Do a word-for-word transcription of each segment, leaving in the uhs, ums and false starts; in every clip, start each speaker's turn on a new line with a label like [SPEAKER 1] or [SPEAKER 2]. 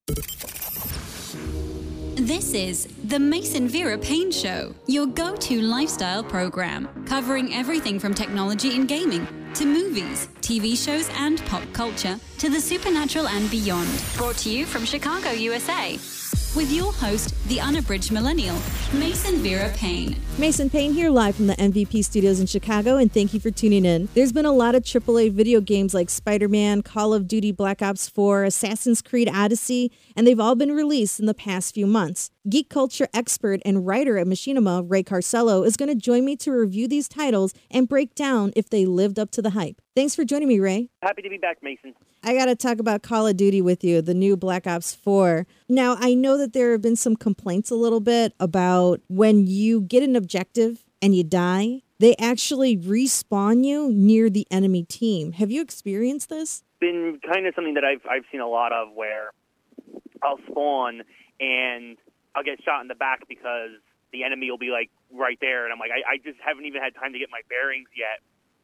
[SPEAKER 1] This is the Mason Vera Payne Show, your go-to lifestyle program, covering everything from technology and gaming to movies, T V shows, and pop culture to the supernatural and beyond. Brought to you from Chicago, U S A. With your host, the unabridged millennial, Mason Vera Payne.
[SPEAKER 2] Mason Payne here, live from the M V P studios in Chicago, and thank you for tuning in. There's been a lot of triple A video games like Spider-Man, Call of Duty Black Ops four, Assassin's Creed Odyssey, and they've all been released in the past few months. Geek culture expert and writer at Machinima, Ray Carcello, is going to join me to review these titles and break down if they lived up to the hype. Thanks for joining me, Ray.
[SPEAKER 3] Happy to be back, Mason.
[SPEAKER 2] I got to talk about Call of Duty with you, the new Black Ops four. Now, I know that there have been some complaints a little bit about when you get an objective and you die, they actually respawn you near the enemy team. Have you experienced this?
[SPEAKER 3] Been kind of something that I've I've seen a lot of, where I'll spawn and I'll get shot in the back because the enemy will be like right there, and I'm like, I, I just haven't even had time to get my bearings yet.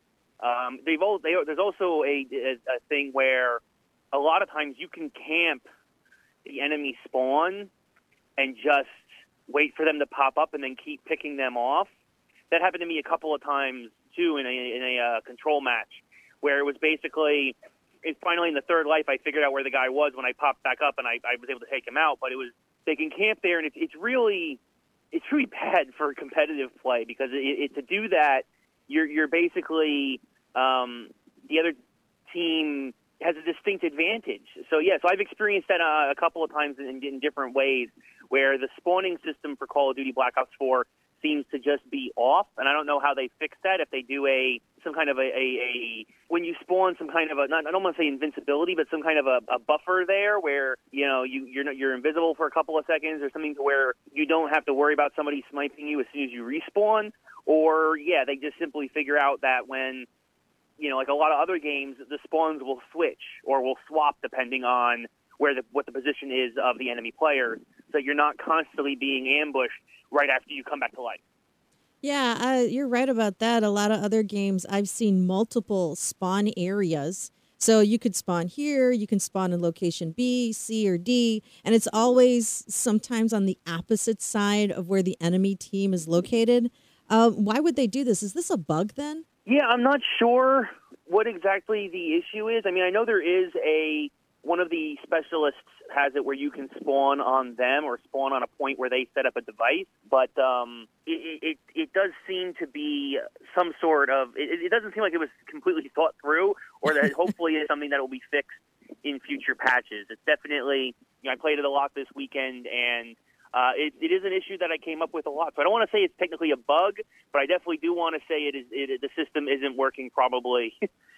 [SPEAKER 3] Um, they've all, they, there's also a, a, a thing where a lot of times you can camp the enemy spawn and just wait for them to pop up and then keep picking them off. That happened to me a couple of times too in a, in a uh, control match, where it was basically, it's finally in the third life I figured out where the guy was when I popped back up, and I, I was able to take him out. But it was, they can camp there, and it's, it's really it's really bad for competitive play, because it, it, to do that, you're you're basically um, the other team has a distinct advantage. So yeah, so I've experienced that uh, a couple of times in, in different ways, where the spawning system for Call of Duty Black Ops four seems to just be off, and I don't know how they fix that. If they do a some kind of a, a, a when you spawn some kind of a not I don't want to say invincibility, but some kind of a, a buffer there, where you know you you're not, you're invisible for a couple of seconds, or something to where you don't have to worry about somebody sniping you as soon as you respawn. Or yeah, they just simply figure out that when you know like a lot of other games, the spawns will switch or will swap depending on where the what the position is of the enemy player, so you're not constantly being ambushed right after you come back to life.
[SPEAKER 2] Yeah, uh, you're right about that. A lot of other games, I've seen multiple spawn areas. So you could spawn here, you can spawn in location B, C, or D, and it's always sometimes on the opposite side of where the enemy team is located. Uh, why would they do this? Is this a bug then?
[SPEAKER 3] Yeah, I'm not sure what exactly the issue is. I mean, I know there is a one of the specialists has it where you can spawn on them or spawn on a point where they set up a device, but um, it, it it does seem to be some sort of, it, it doesn't seem like it was completely thought through, or that hopefully is something that will be fixed in future patches. It's definitely, you know, I played it a lot this weekend, and uh, it, it is an issue that I came up with a lot. So I don't want to say it's technically a bug, but I definitely do want to say it is it, the system isn't working probably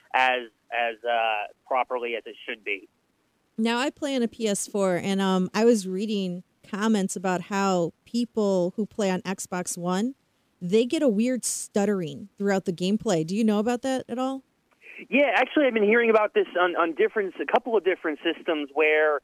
[SPEAKER 3] as as uh, properly as it should be.
[SPEAKER 2] Now, I play on a P S four, and um, I was reading comments about how people who play on Xbox One, they get a weird stuttering throughout the gameplay. Do you know about that at all?
[SPEAKER 3] Yeah, actually, I've been hearing about this on, on different, a couple of different systems where,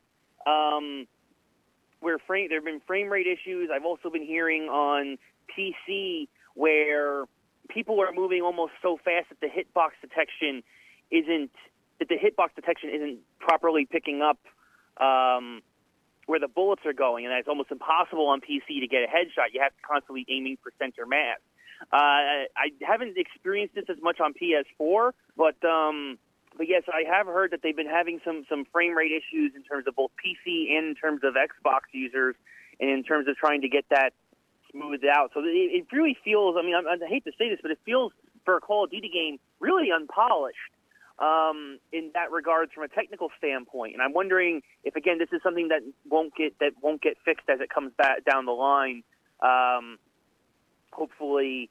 [SPEAKER 3] um, where frame, there have been frame rate issues. I've also been hearing on P C where people are moving almost so fast that the hitbox detection isn't. that the hitbox detection isn't properly picking up um, where the bullets are going, and that it's almost impossible on P C to get a headshot. You have to constantly aiming for center mass. Uh, I haven't experienced this as much on P S four, but um, but yes, I have heard that they've been having some, some frame rate issues in terms of both P C and in terms of Xbox users, and in terms of trying to get that smoothed out. So it, it really feels, I mean, I, I hate to say this, but it feels, for a Call of Duty game, really unpolished. Um, in that regards, from a technical standpoint, and I'm wondering if, again, this is something that won't get that won't get fixed as it comes back down the line. Um, hopefully,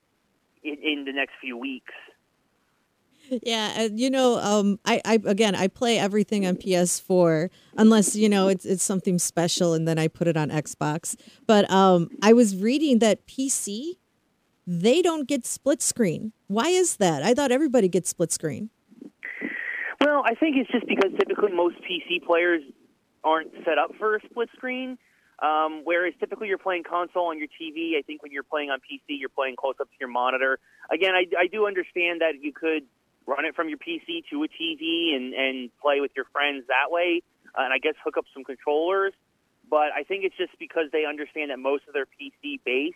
[SPEAKER 3] in, in the next few weeks.
[SPEAKER 2] Yeah, and you know, um, I, I again, I play everything on P S four unless you know it's it's something special, and then I put it on Xbox. But um, I was reading that P C, they don't get split screen. Why is that? I thought everybody gets split screen.
[SPEAKER 3] Well, I think it's just because typically most P C players aren't set up for a split screen, um, whereas typically you're playing console on your T V. I think when you're playing on P C, you're playing close up to your monitor. Again, I, I do understand that you could run it from your P C to a T V and, and play with your friends that way. uh, and I guess hook up some controllers. But I think it's just because they understand that most of their P C base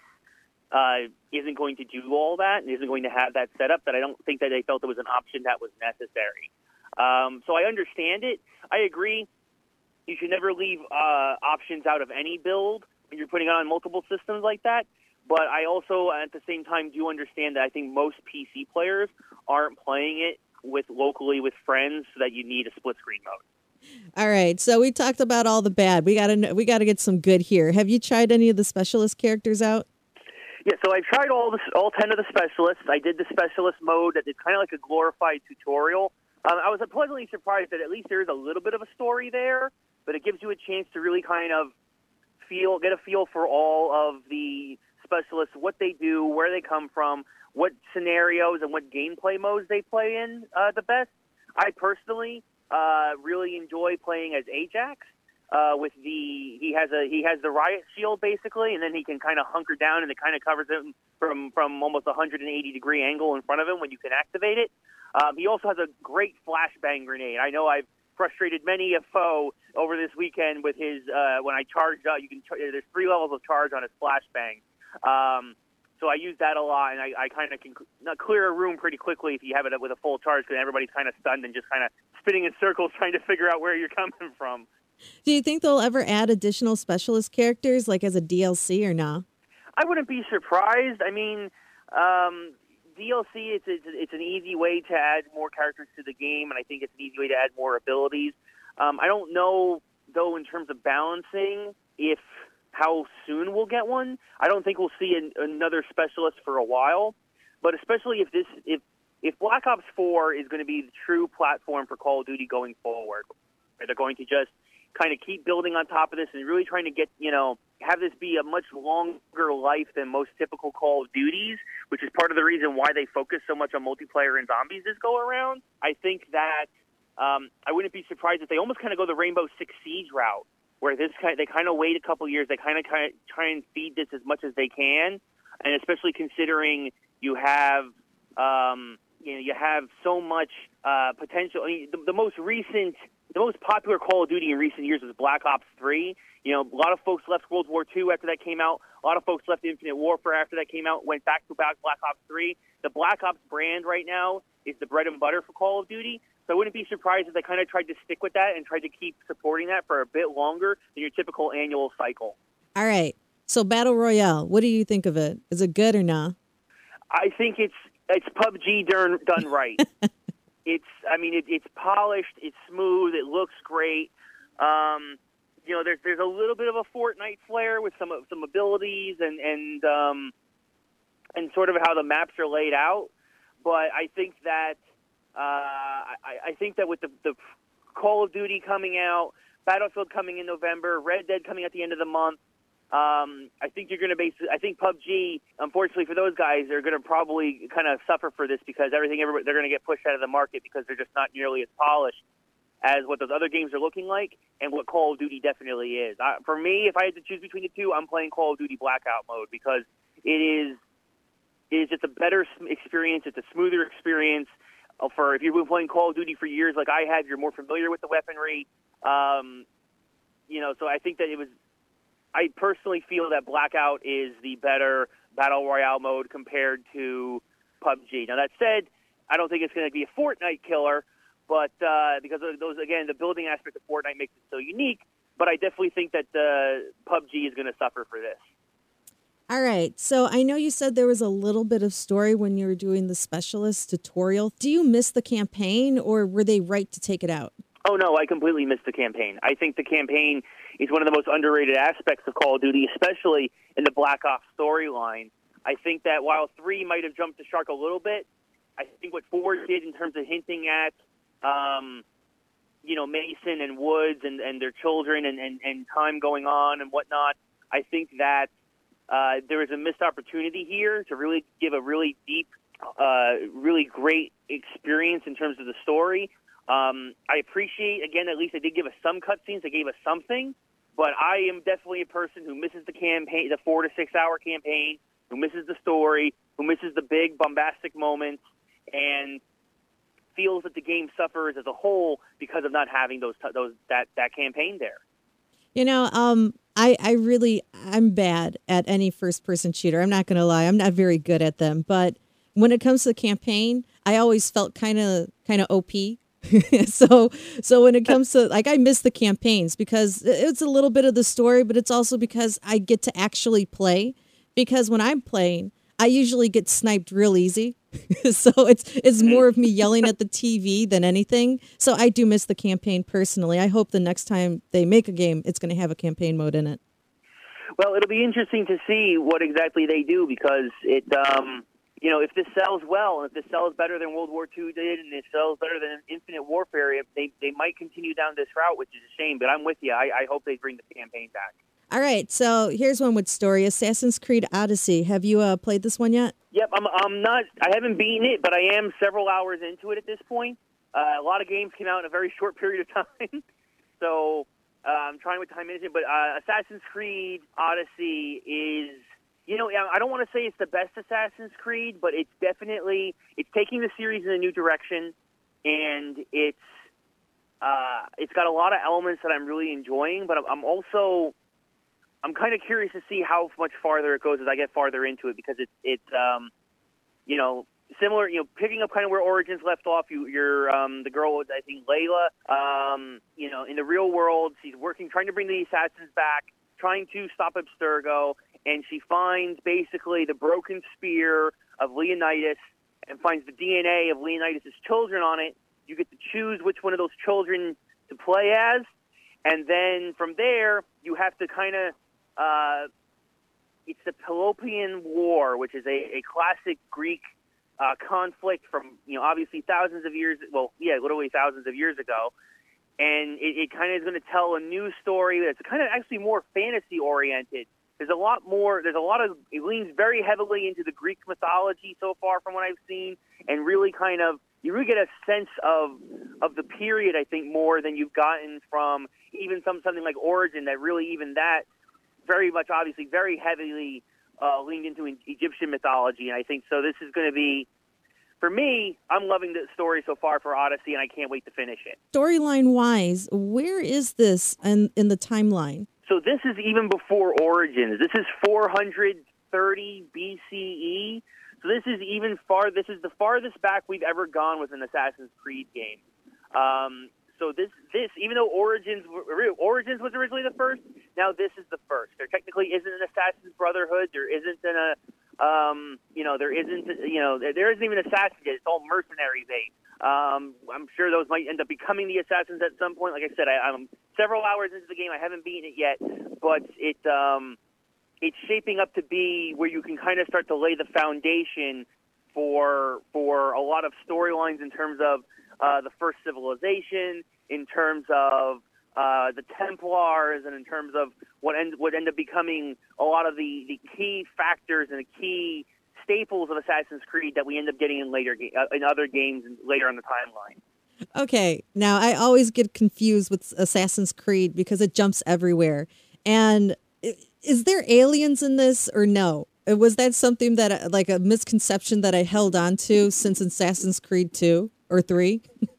[SPEAKER 3] uh, isn't going to do all that and isn't going to have that setup, that I don't think that they felt it was an option that was necessary. Um, so I understand it. I agree. You should never leave uh, options out of any build when you're putting it on multiple systems like that. But I also, at the same time, do understand that I think most P C players aren't playing it with locally with friends, so that you need a split screen mode.
[SPEAKER 2] All right, so we talked about all the bad. We got to we got to get some good here. Have you tried any of the specialist characters out?
[SPEAKER 3] Yeah, so I've tried all the all ten of the specialists. I did the specialist mode that is kind of like a glorified tutorial. Um, I was pleasantly surprised that at least there is a little bit of a story there, but it gives you a chance to really kind of feel get a feel for all of the specialists, what they do, where they come from, what scenarios and what gameplay modes they play in uh, the best. I personally uh, really enjoy playing as Ajax. Uh, with the he has a he has the riot shield basically, and then he can kind of hunker down, and it kind of covers him from from almost a one hundred eighty degree angle in front of him when you can activate it. Um, he also has a great flashbang grenade. I know I've frustrated many a foe over this weekend with his uh, when I charged up. You can there's three levels of charge on his flashbang. Um, so I use that a lot, and I, I kind of can clear a room pretty quickly if you have it with a full charge, because everybody's kind of stunned and just kind of spinning in circles trying to figure out where you're coming from.
[SPEAKER 2] Do you think they'll ever add additional specialist characters, like as a D L C or not?
[SPEAKER 3] I wouldn't be surprised. I mean, um, D L C, it's, it's it's an easy way to add more characters to the game, and I think it's an easy way to add more abilities. Um, I don't know, though, in terms of balancing, if how soon we'll get one. I don't think we'll see an, another specialist for a while, but especially if this if if Black Ops four is going to be the true platform for Call of Duty going forward, they're going to just kind of keep building on top of this and really trying to get, you know, have this be a much longer life than most typical Call of Duties, which is part of the reason why they focus so much on multiplayer and zombies this go around. I think that um, I wouldn't be surprised if they almost kind of go the Rainbow Six Siege route, where this kind they kind of wait a couple years, they kind of kind of try and feed this as much as they can, and especially considering you have um, you know you have so much uh, potential. I mean, the, the most recent. The most popular Call of Duty in recent years was Black Ops three. You know, a lot of folks left World War Two after that came out. A lot of folks left Infinite Warfare after that came out, went back to Black Ops three. The Black Ops brand right now is the bread and butter for Call of Duty. So I wouldn't be surprised if they kind of tried to stick with that and tried to keep supporting that for a bit longer than your typical annual cycle.
[SPEAKER 2] All right. So Battle Royale, what do you think of it? Is it good or not?
[SPEAKER 3] I think it's it's P U B G done, done right. It's, I mean, it, it's polished, it's smooth, it looks great. Um, you know, there's there's a little bit of a Fortnite flair with some some abilities and and um, and sort of how the maps are laid out. But I think that uh, I, I think that with the, the Call of Duty coming out, Battlefield coming in November, Red Dead coming at the end of the month, Um, I think you're going to base. I think P U B G, unfortunately for those guys, they're going to probably kind of suffer for this because everything, everybody, they're going to get pushed out of the market because they're just not nearly as polished as what those other games are looking like and what Call of Duty definitely is. Uh, for me, if I had to choose between the two, I'm playing Call of Duty Blackout mode because it is, it is just a better experience. It's a smoother experience. Uh, for if you've been playing Call of Duty for years, like I have, you're more familiar with the weaponry. Um, you know, so I think that it was. I personally feel that Blackout is the better Battle Royale mode compared to P U B G. Now, that said, I don't think it's going to be a Fortnite killer, but uh, because of those, again, the building aspect of Fortnite makes it so unique, but I definitely think that uh, P U B G is going to suffer for this.
[SPEAKER 2] All right. So I know you said there was a little bit of story when you were doing the specialist tutorial. Do you miss the campaign, or were they right to take it out?
[SPEAKER 3] Oh, no, I completely missed the campaign. I think the campaign is one of the most underrated aspects of Call of Duty, especially in the Black Ops storyline. I think that while three might have jumped the shark a little bit, I think what four did in terms of hinting at, um, you know, Mason and Woods and, and their children and, and, and time going on and whatnot, I think that uh, there is a missed opportunity here to really give a really deep, uh, really great experience in terms of the story. Um, I appreciate, again, at least they did give us some cutscenes. They gave us something. But I am definitely a person who misses the campaign, the four to six hour campaign, who misses the story, who misses the big bombastic moments. And feels that the game suffers as a whole because of not having those those that that campaign there.
[SPEAKER 2] You know, um, I, I really, I'm bad at any first-person shooter. I'm not going to lie. I'm not very good at them. But when it comes to the campaign, I always felt kind of kind of O P. so so when it comes to, like, I miss the campaigns because it's a little bit of the story, but it's also because I get to actually play. Because when I'm playing, I usually get sniped real easy. so it's it's more of me yelling at the T V than anything. So I do miss the campaign personally. I hope the next time they make a game, it's going to have a campaign mode in it.
[SPEAKER 3] Well, it'll be interesting to see what exactly they do because it, um, you know, if this sells well, and if this sells better than World War Two did, and it sells better than Infinite Warfare, they they might continue down this route, which is a shame. But I'm with you. I, I hope they bring the campaign back.
[SPEAKER 2] All right, so here's one with story. Assassin's Creed Odyssey. Have you uh, played this one yet?
[SPEAKER 3] Yep, I'm, I'm not. I haven't beaten it, but I am several hours into it at this point. Uh, a lot of games came out in a very short period of time, so uh, I'm trying with time management. But uh, Assassin's Creed Odyssey is, you know, I don't want to say it's the best Assassin's Creed, but it's definitely it's taking the series in a new direction, and it's uh, it's got a lot of elements that I'm really enjoying. But I'm also I'm kind of curious to see how much farther it goes as I get farther into it because it's it's um, you know similar you know picking up kind of where Origins left off. You you're um, the girl I think Layla. Um, you know in the real world she's working trying to bring the assassins back, trying to stop Abstergo, and she finds basically the broken spear of Leonidas and finds the D N A of Leonidas' children on it. You get to choose which one of those children to play as, and then from there you have to kind of Uh, it's the Pelopian War, which is a, a classic Greek uh, conflict from, you know, obviously thousands of years, well, yeah, literally thousands of years ago. And it, it kind of is going to tell a new story that's kind of actually more fantasy-oriented. There's a lot more, there's a lot of, it leans very heavily into the Greek mythology so far from what I've seen, and really kind of, you really get a sense of of the period, I think, more than you've gotten from even some something like Origin that really even that very much, obviously, very heavily uh, leaned into Egyptian mythology, and I think so. This is going to be, for me, I'm loving the story so far for Odyssey, and I can't wait to finish it.
[SPEAKER 2] Storyline-wise, where is this in, in the timeline?
[SPEAKER 3] So this is even before Origins. This is four hundred thirty B C E. So this is even far. This is the farthest back we've ever gone with an Assassin's Creed game. Um, So this, this, even though Origins, Origins was originally the first, now this is the first. There technically isn't an Assassin's Brotherhood. There isn't an, a, um, you know, there isn't, you know, there isn't even Assassins yet. It's all mercenary based. Um, I'm sure those might end up becoming the Assassins at some point. Like I said, I, I'm several hours into the game. I haven't beaten it yet, but it, um, it's shaping up to be where you can kind of start to lay the foundation for for a lot of storylines in terms of Uh, the first civilization, in terms of uh, the Templars, and in terms of what end, would end up becoming a lot of the, the key factors and the key staples of Assassin's Creed that we end up getting in later ga- uh, in other games and later on the timeline.
[SPEAKER 2] Okay, now I always get confused with Assassin's Creed because it jumps everywhere. And is there aliens in this or no? Was that something that, like a misconception that I held on to since Assassin's Creed two? Or three?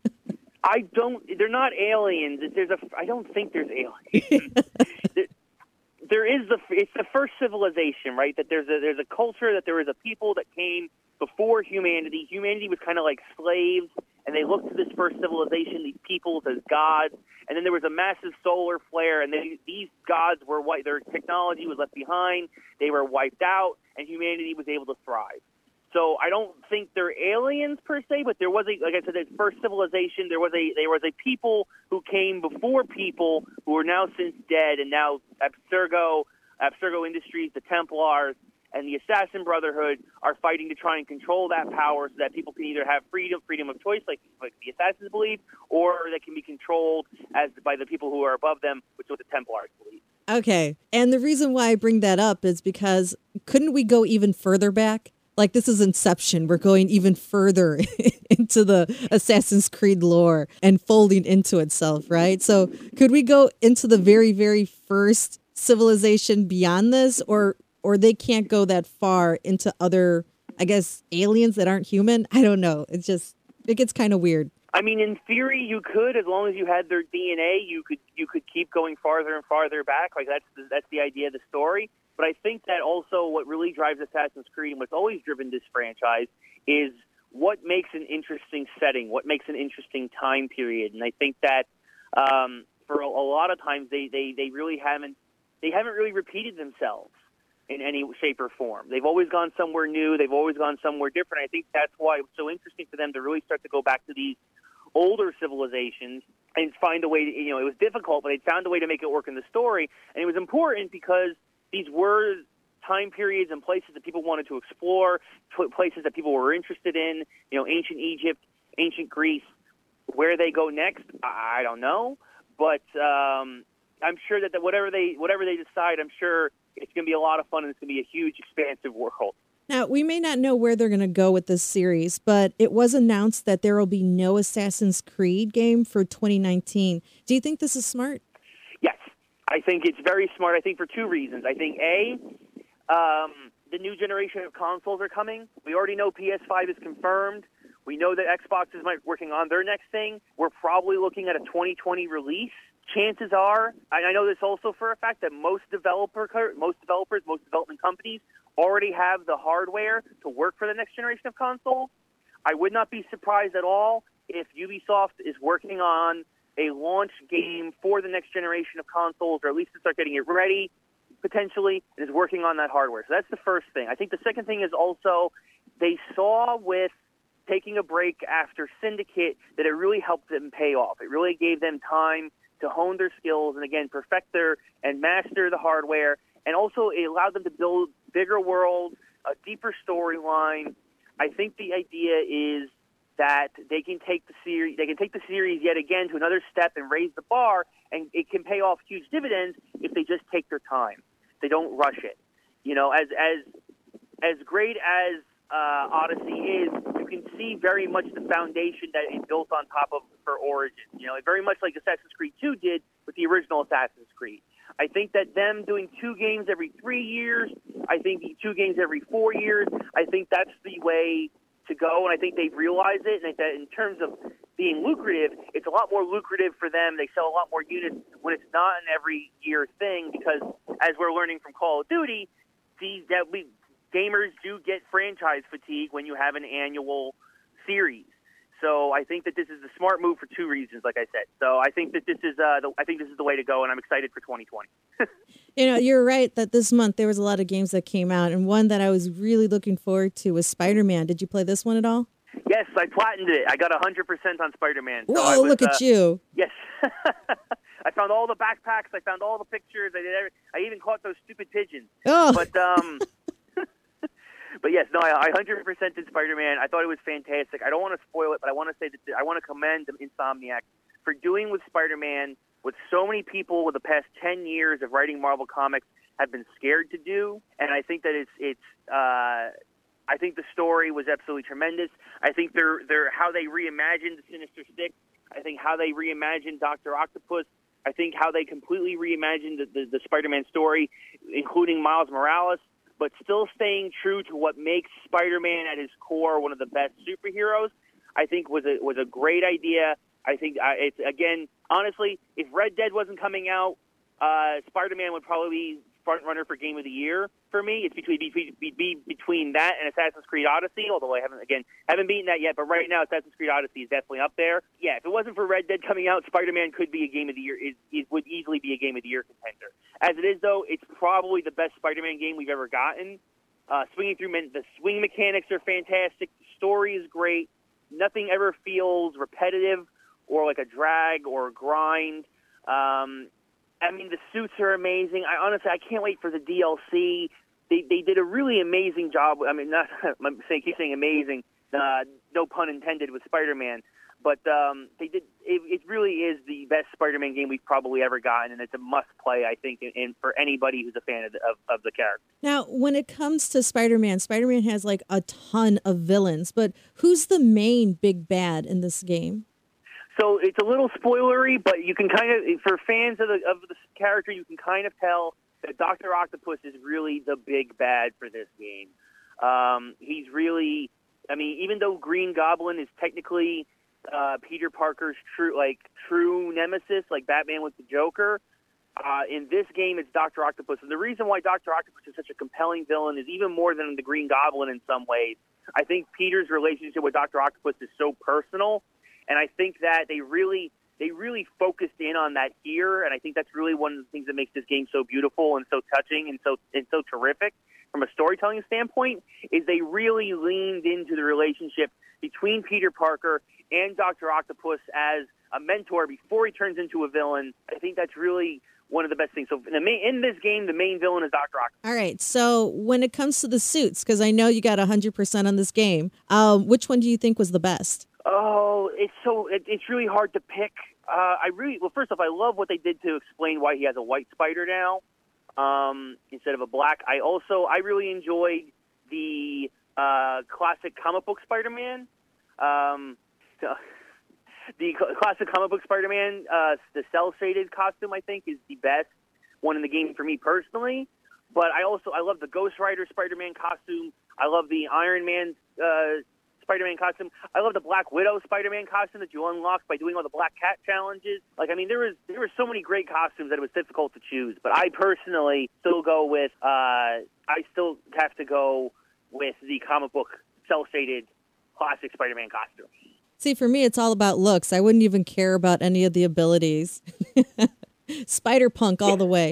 [SPEAKER 3] I don't. They're not aliens. There's a. I don't think there's aliens. there, there is the. It's the first civilization, right? That there's a. There's a culture. That there was a people that came before humanity. Humanity was kind of like slaves, and they looked to this first civilization, these peoples, as gods. And then there was a massive solar flare, and they, these gods were white. Their technology was left behind. They were wiped out, and humanity was able to thrive. So I don't think they're aliens per se, but there was a, like I said, that first civilization. There was a there was a people who came before people who are now since dead, and now Abstergo, Abstergo Industries, the Templars, and the Assassin Brotherhood are fighting to try and control that power, so that people can either have freedom, freedom of choice, like like the Assassins believe, or they can be controlled as by the people who are above them, which is what the Templars believe.
[SPEAKER 2] Okay, and the reason why I bring that up is because couldn't we go even further back? Like, this is Inception. We're going even further into the Assassin's Creed lore and folding into itself, right? So could we go into the very, very first civilization beyond this, or or they can't go that far into other, I guess, aliens that aren't human? I don't know. It's just, It gets kind of weird.
[SPEAKER 3] I mean, in theory, you could, as long as you had their D N A, you could you could keep going farther and farther back. Like that's the, that's the idea of the story. But I think that also what really drives Assassin's Creed and what's always driven this franchise is what makes an interesting setting, what makes an interesting time period. And I think that um, for a, a lot of times they, they, they really haven't they haven't really repeated themselves in any shape or form. They've always gone somewhere new. They've always gone somewhere different. I think that's why it's so interesting for them to really start to go back to these older civilizations and find a way to, you know, it was difficult, but they found a way to make it work in the story. And it was important because these were time periods and places that people wanted to explore, places that people were interested in, you know, ancient Egypt, ancient Greece. Where they go next, I don't know. But um, I'm sure that whatever they whatever they decide, I'm sure it's going to be a lot of fun and it's going to be a huge, expansive world.
[SPEAKER 2] Now, we may not know where they're going to go with this series, but it was announced that there will be no Assassin's Creed game for twenty nineteen. Do you think this is smart?
[SPEAKER 3] Yes, I think it's very smart. I think for two reasons. I think, A, um, the new generation of consoles are coming. We already know P S five is confirmed. We know that Xbox is working on their next thing. We're probably looking at a twenty twenty release. Chances are, and I know this also for a fact, that most developer, most developers, most development companies already have the hardware to work for the next generation of consoles. I would not be surprised at all if Ubisoft is working on a launch game for the next generation of consoles, or at least to start getting it ready, potentially, and is working on that hardware. So that's the first thing. I think the second thing is also they saw with taking a break after Syndicate that it really helped them pay off. It really gave them time to hone their skills and, again, perfect their and master the hardware. And also it allowed them to build bigger worlds, a deeper storyline. I think the idea is that they can take the series, they can take the series yet again to another step and raise the bar, and it can pay off huge dividends if they just take their time. They don't rush it. You know, as as as great as uh, Odyssey is, you can see very much the foundation that it built on top of for Origins. You know, very much like Assassin's Creed two did with the original Assassin's Creed. I think that them doing two games every three years, I think two games every four years, I think that's the way to go, and I think they've realized it, and that in terms of being lucrative, it's a lot more lucrative for them. They sell a lot more units when it's not an every year thing, because as we're learning from Call of Duty, the, that we gamers do get franchise fatigue when you have an annual series. So I think that this is a smart move for two reasons, like I said. So I think that this is uh, the, I think this is the way to go, and I'm excited for twenty twenty.
[SPEAKER 2] You know, you're right that this month there was a lot of games that came out, and one that I was really looking forward to was Spider-Man. Did you play this one at all?
[SPEAKER 3] Yes, I platinumed it. I got one hundred percent on Spider-Man. So
[SPEAKER 2] Whoa,
[SPEAKER 3] I was,
[SPEAKER 2] look at
[SPEAKER 3] uh,
[SPEAKER 2] you.
[SPEAKER 3] Yes. I found all the backpacks. I found all the pictures. I did. Every, I even caught those stupid pigeons.
[SPEAKER 2] Oh.
[SPEAKER 3] But um, but yes, no, I, I one hundred percent did Spider-Man. I thought it was fantastic. I don't want to spoil it, but I want to say that I want to commend Insomniac for doing with Spider-Man what so many people with the past ten years of writing Marvel Comics have been scared to do. And I think that it's it's. Uh, I think the story was absolutely tremendous. I think they're they're how they reimagined the Sinister Six. I think how they reimagined Doctor Octopus. I think how they completely reimagined the, the, the Spider-Man story, including Miles Morales, but still staying true to what makes Spider-Man at his core one of the best superheroes, I think was a was a great idea. I think uh, it's again, honestly, if Red Dead wasn't coming out, uh, Spider-Man would probably be front runner for Game of the Year for me. It's between be, be, be between that and Assassin's Creed Odyssey, although I haven't again haven't beaten that yet. But right now, Assassin's Creed Odyssey is definitely up there. Yeah, if it wasn't for Red Dead coming out, Spider-Man could be a Game of the Year. It, it would easily be a Game of the Year contender. As it is, though, it's probably the best Spider-Man game we've ever gotten. Uh, swinging through the swing mechanics are fantastic. The story is great. Nothing ever feels repetitive or like a drag or a grind. Um, I mean, the suits are amazing. I honestly, I can't wait for the D L C. They they did a really amazing job. I mean, not I'm saying keep saying amazing. Uh, no pun intended with Spider-Man, but um, they did. It, it really is the best Spider-Man game we've probably ever gotten, and it's a must-play, I think, and, and for anybody who's a fan of the, of, of the character.
[SPEAKER 2] Now, when it comes to Spider-Man, Spider-Man has like a ton of villains, but who's the main big bad in this game?
[SPEAKER 3] So it's a little spoilery, but you can kind of, for fans of the of the character, you can kind of tell that Doctor Octopus is really the big bad for this game. Um, he's really I mean, even though Green Goblin is technically uh, Peter Parker's true, like true nemesis, like Batman with the Joker, uh, in this game it's Doctor Octopus. And the reason why Doctor Octopus is such a compelling villain is even more than the Green Goblin in some ways. I think Peter's relationship with Doctor Octopus is so personal, and I think that they really they really focused in on that here, and I think that's really one of the things that makes this game so beautiful and so touching and so and so terrific from a storytelling standpoint, is they really leaned into the relationship between Peter Parker and Doctor Octopus as a mentor before he turns into a villain. I think that's really one of the best things. So in, the main, in this game, the main villain is Doctor Octopus.
[SPEAKER 2] All right, so when it comes to the suits, because I know you got one hundred percent on this game, um, which one do you think was the best?
[SPEAKER 3] Oh, it's so it, it's really hard to pick. Uh, I really well. First off, I love what they did to explain why he has a white spider now um, instead of a black. I also I really enjoyed the uh, classic comic book Spider-Man. Um, the classic comic book Spider-Man, uh, the cel-shaded costume, I think, is the best one in the game for me personally. But I also I love the Ghost Rider Spider-Man costume. I love the Iron Man Uh, Spider-Man costume. I love the Black Widow Spider-Man costume that you unlock by doing all the Black Cat challenges. Like, I mean, there was there were so many great costumes that it was difficult to choose. But I personally still go with, uh, I still have to go with the comic book cel-shaded classic Spider-Man costume.
[SPEAKER 2] See, for me, it's all about looks. I wouldn't even care about any of the abilities. Spider-Punk all the way.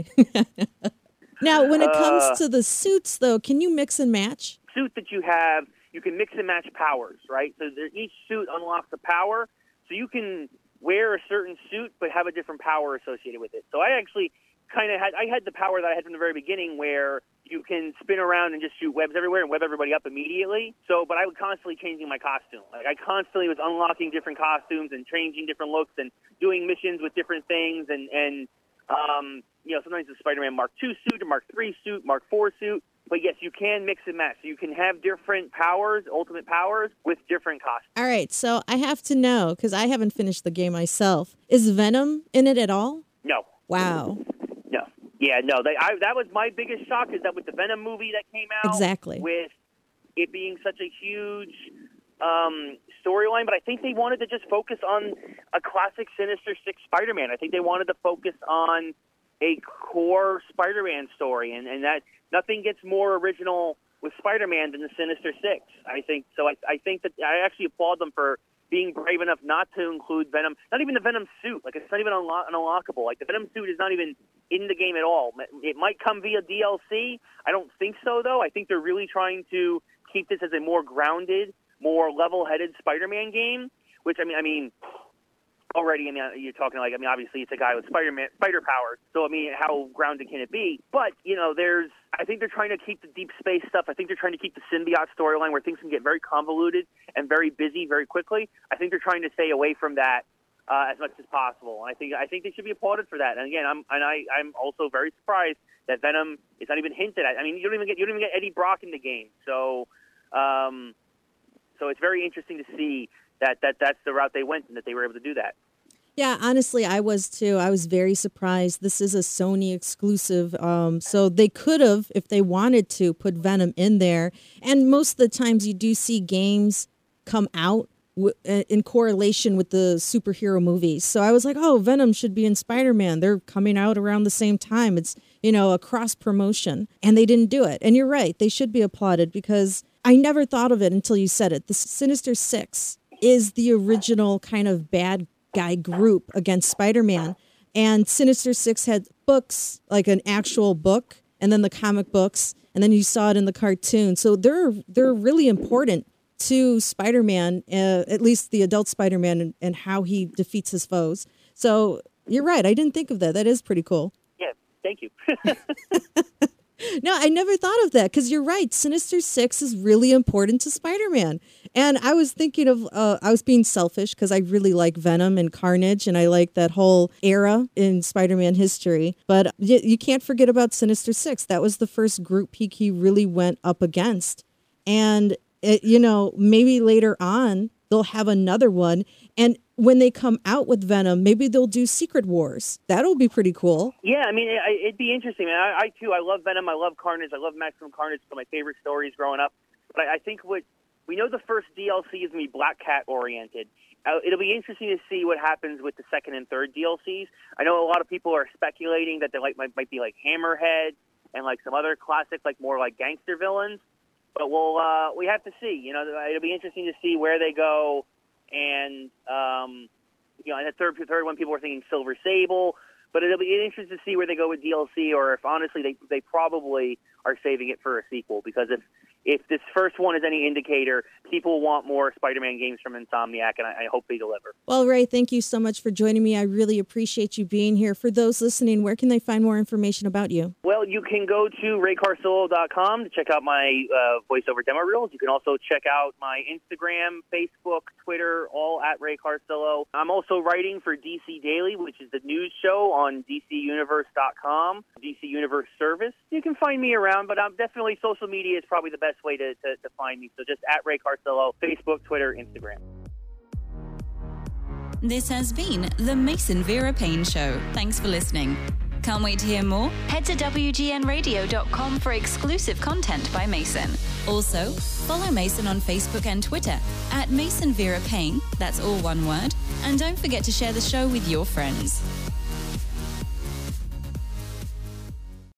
[SPEAKER 2] Now, when it comes
[SPEAKER 3] uh,
[SPEAKER 2] to the suits, though, can you mix and match?
[SPEAKER 3] Suit that you have, you can mix and match powers, right? So there, each suit unlocks a power, so you can wear a certain suit but have a different power associated with it. So I actually kind of had, I had the power that I had from the very beginning where you can spin around and just shoot webs everywhere and web everybody up immediately. So, but I was constantly changing my costume. Like, I constantly was unlocking different costumes and changing different looks and doing missions with different things. And, and um, you know, sometimes it's a Spider-Man Mark two suit, a Mark three suit, Mark four suit. But yes, you can mix and match. So you can have different powers, ultimate powers, with different costumes.
[SPEAKER 2] All right, so I have to know, because I haven't finished the game myself. Is Venom in it at all?
[SPEAKER 3] No.
[SPEAKER 2] Wow.
[SPEAKER 3] No. Yeah, no. They, I, that was my biggest shock, is that with the Venom movie that came out,
[SPEAKER 2] exactly,
[SPEAKER 3] with it being such a huge um, storyline, but I think they wanted to just focus on a classic Sinister Six Spider-Man. I think they wanted to focus on a core Spider-Man story, and, and that nothing gets more original with Spider-Man than the Sinister Six. I think so. I, I think that I actually applaud them for being brave enough not to include Venom. Not even the Venom suit. Like, it's not even unlock, unlockable. Like, the Venom suit is not even in the game at all. It might come via D L C. I don't think so, though. I think they're really trying to keep this as a more grounded, more level-headed Spider-Man game. Which I mean, I mean. Already, I mean, you're talking like, I mean, obviously it's a guy with Spider-Man, spider powers. So, I mean, how grounded can it be? But, you know, there's, I think they're trying to keep the deep space stuff. I think they're trying to keep the symbiote storyline where things can get very convoluted and very busy very quickly. I think they're trying to stay away from that uh, as much as possible. And I think, I think they should be applauded for that. And again, I'm, and I, I'm also very surprised that Venom is not even hinted at. I mean, you don't even get, you don't even get Eddie Brock in the game. So, um, so it's very interesting to see that, that that's the route they went and that they were able to do that.
[SPEAKER 2] Yeah, honestly, I was too. I was very surprised. This is a Sony exclusive. Um, so they could have, if they wanted to, put Venom in there. And most of the times you do see games come out w- in correlation with the superhero movies. So I was like, oh, Venom should be in Spider-Man. They're coming out around the same time. It's, you know, a cross promotion. And they didn't do it. And you're right. They should be applauded because I never thought of it until you said it. The Sinister Six is the original kind of bad guy group against Spider-Man. And Sinister Six had books, like an actual book, and then the comic books, and then you saw it in the cartoon. So they're they're really important to Spider-Man, uh, at least the adult Spider-Man, and, and how he defeats his foes. So you're right. I didn't think of that. That is pretty cool.
[SPEAKER 3] Yeah, thank you.
[SPEAKER 2] No, I never thought of that because you're right. Sinister Six is really important to Spider-Man. And I was thinking of, uh, I was being selfish because I really like Venom and Carnage and I like that whole era in Spider-Man history. But you, you can't forget about Sinister Six. That was the first group he, he really went up against. And, it, you know, maybe later on they'll have another one. And when they come out with Venom, maybe they'll do Secret Wars. That'll be pretty cool.
[SPEAKER 3] Yeah, I mean, it, it'd be interesting. I, I, too, I love Venom. I love Carnage. I love Maximum Carnage. It's one of my favorite stories growing up. But I, I think what we know the first D L C is going to be Black Cat oriented. Uh, it'll be interesting to see what happens with the second and third D L Cs. I know a lot of people are speculating that they like might, might be like Hammerhead and like some other classic, like more like gangster villains. But we'll uh, we have to see. You know, it'll be interesting to see where they go. And um, you know, and the third third one, people were thinking Silver Sable. But it'll be interesting to see where they go with D L C, or if honestly they they probably are saving it for a sequel, because if if this first one is any indicator, people want more Spider-Man games from Insomniac, and I, I hope they deliver.
[SPEAKER 2] Well, Ray, thank you so much for joining me. I really appreciate you being here. For those listening, where can they find more information about you?
[SPEAKER 3] Well, you can go to ray carcillo dot com to check out my uh, voiceover demo reels. You can also check out my Instagram, Facebook, Twitter, all at Ray Carcillo. I'm also writing for D C Daily, which is the news show on D C universe dot com, D C Universe Service. You can find me around, but I'm definitely social media is probably the best way to, to, to find me. So just at Ray Carcillo, Facebook, Twitter, Instagram.
[SPEAKER 1] This has been the Mason Vera Payne Show. Thanks for listening. Can't wait to hear more? Head to W G N radio dot com for exclusive content by Mason. Also, follow Mason on Facebook and Twitter at Mason Vera Payne, that's all one word. And don't forget to share the show with your friends.